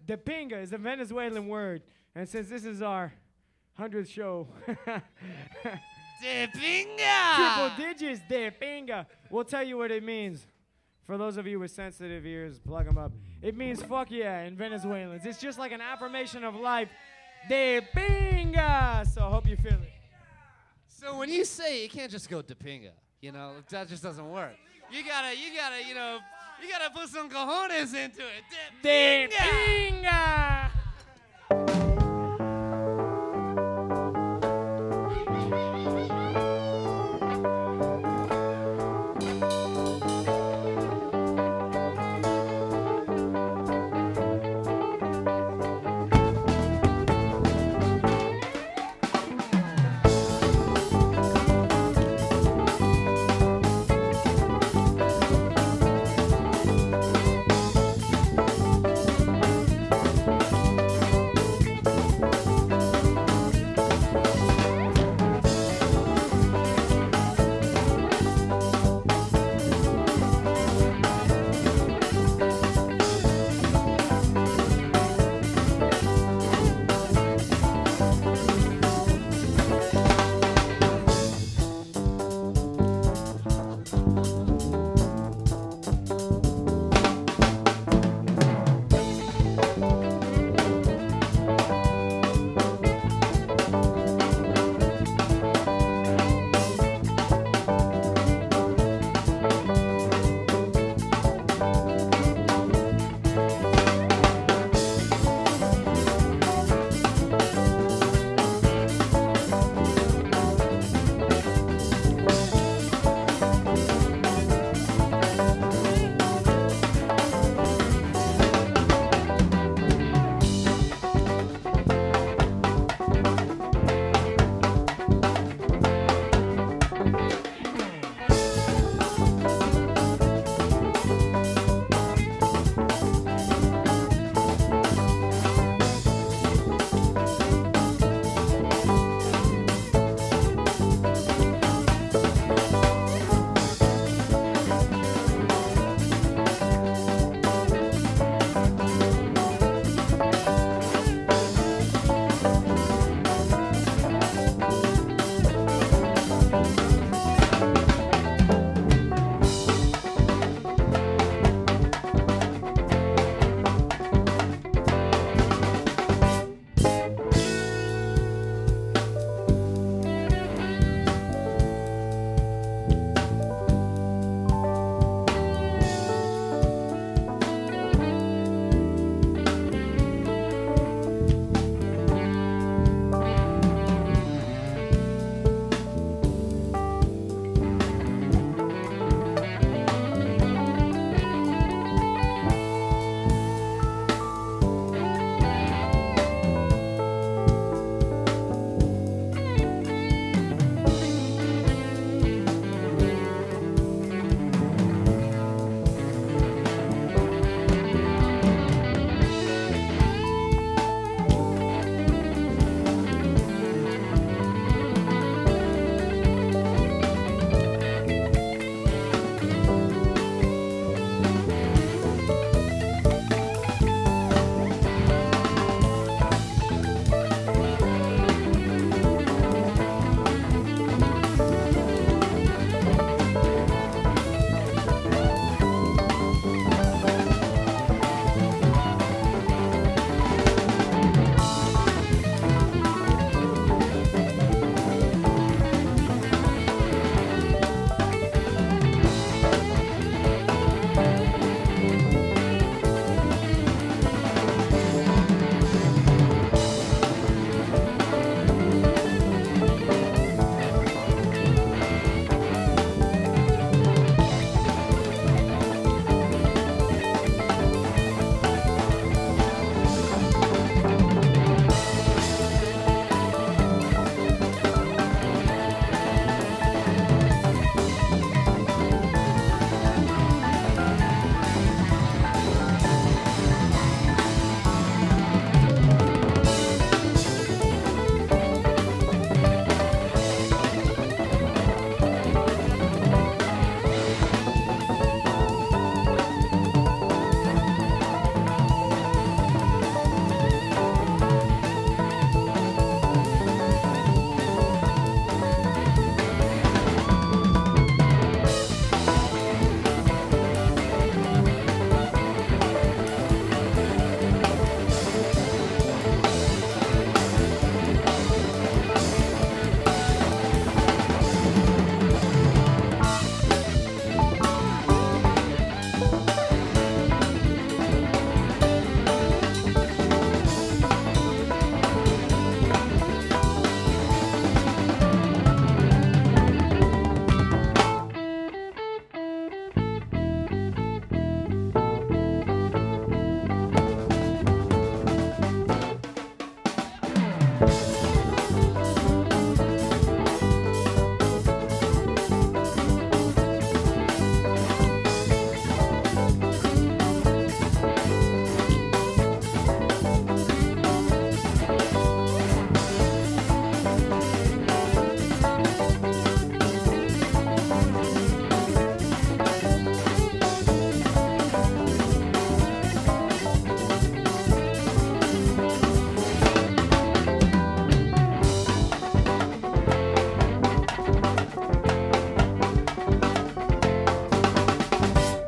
De pinga is a Venezuelan word. And since this is our 100th show, De pinga! triple digits, de pinga. We'll tell you what it means. For those of you with sensitive ears, plug them up. It means fuck yeah in Venezuelans. It's just like an affirmation of life. De pinga! So I hope you feel it. So when you say it, you can't just go de pinga. You know, that just doesn't work. You gotta, you gotta put some cojones into it. De pinga!